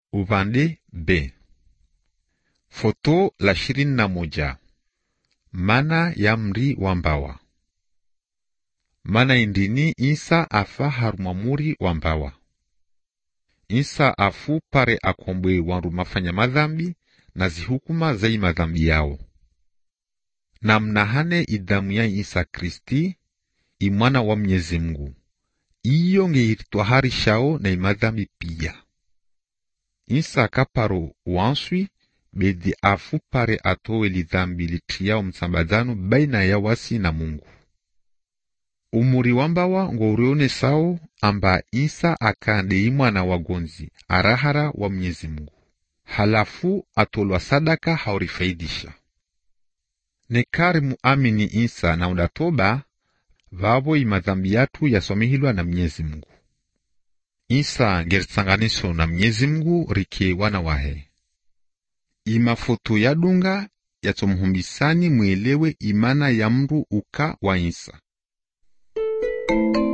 Upande B. Foto la 21. Mana ya mri wa mbawa. Mana indini Isa afa haruma muri wa mbawa. Isa afu pare akombwe wandu mafanya madhambi na zihukuma zai madhambi yao. Na mnahane idamu ya Isa Kristi, imwana wa Mwenyezi Mungu. Iyo ngeitwaharishao na imadhambi pia. Isa kaparo wanswi bedi afu pare atowe lidhambi litriao msambadano baina ya wasi na Mungu. Umuri wambawa ngorione sao amba Isa akande imwana wagonzi arahara wa Mwenyezi Mungu. Halafu atolwa sadaka haurifaidisha. Nekari muamini Isa na undatoba, vavo imadhambi yatu yasomehilwa na Mwenyezi Mungu. Isa ngeritsanganiso na Mwenyezi Mungu rike wana wahe. Imafoto ya dunga yatomhumbisani mwelewe imana ya mru uka wa Isa.